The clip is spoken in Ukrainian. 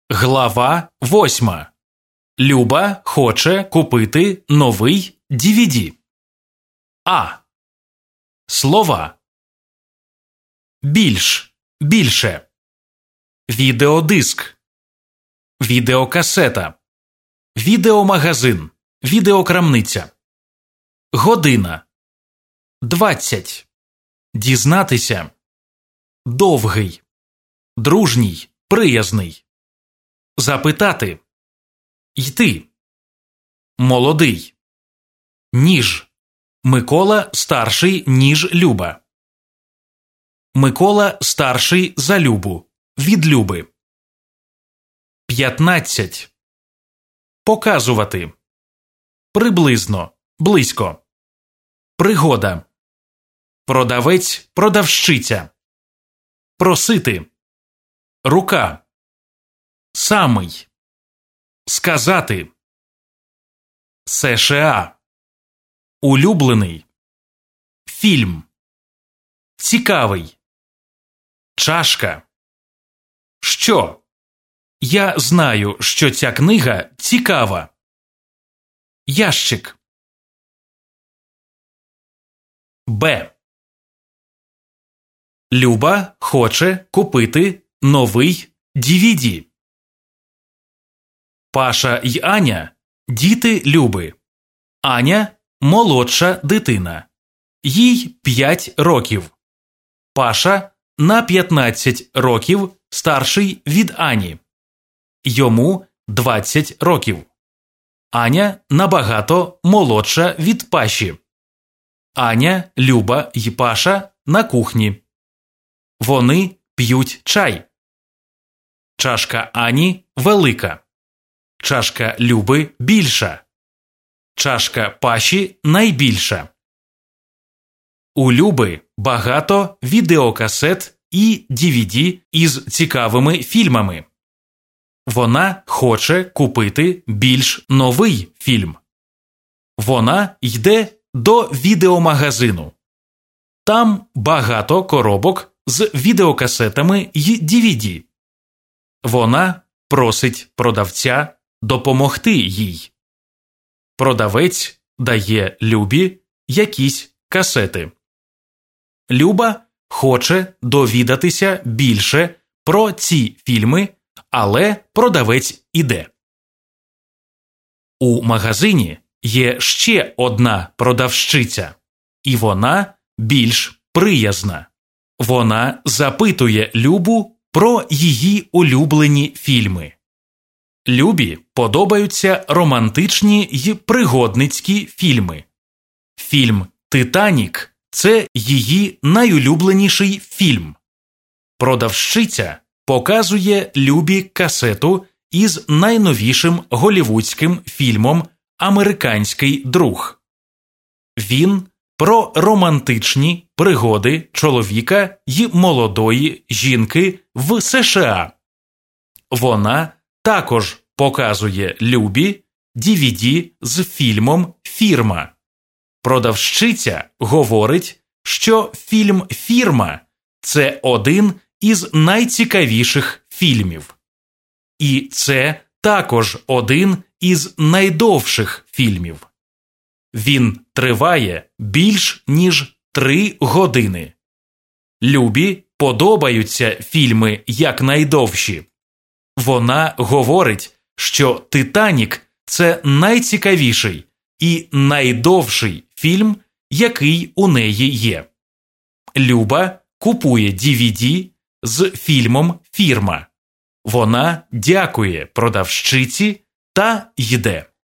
Глава 8. Люба хоче купити новий DVD. А. Слова. Більш, більше. Відеодиск. Відеокасета. Відеомагазин. Відеокрамниця. Година. 20. Дізнатися. Довгий. Дружній, приязний. Запитати. Йти. Молодий. Ніж. Микола старший, ніж Люба. Микола старший за Любу. Від Люби. 15. Показувати. Приблизно. Близько. Пригода. Продавець, продавщиця. Просити. Рука. Самий. Сказати. США. Улюблений. Фільм. Цікавий. Чашка. Що? Я знаю, що ця книга цікава. Ящик. Б. Люба хоче купити новий DVD. Паша й Аня – діти Люби. Аня – молодша дитина. Їй 5 років. Паша – на 15 років старший від Ані. Йому 20 років. Аня набагато молодша від Паші. Аня, Люба й Паша на кухні. Вони п'ють чай. Чашка Ані велика. Чашка Люби більша. Чашка Паші найбільша. У Люби багато відеокасет і DVD із цікавими фільмами. Вона хоче купити більш новий фільм. Вона йде до відеомагазину. Там багато коробок з відеокасетами й DVD. Вона просить продавця допомогти їй. Продавець дає Любі якісь касети. Люба хоче довідатися більше про ці фільми, але продавець іде. У магазині є ще одна продавщиця, і вона більш приязна. Вона запитує Любу про її улюблені фільми. Любі подобаються романтичні й пригодницькі фільми. Фільм «Титанік» – це її найулюбленіший фільм. Продавщиця показує Любі касету із найновішим голлівудським фільмом «Американський друг». Він про романтичні пригоди чоловіка й молодої жінки в США. Вона також показує Любі DVD з фільмом «Фірма». Продавщиця говорить, що фільм «Фірма» – це один із найцікавіших фільмів. І це також один із найдовших фільмів. Він триває більш ніж 3 години. Любі подобаються фільми якнайдовші. Вона говорить, що «Титанік» – це найцікавіший і найдовший фільм, який у неї є. Люба купує DVD з фільмом «Фірма». Вона дякує продавщиці та йде.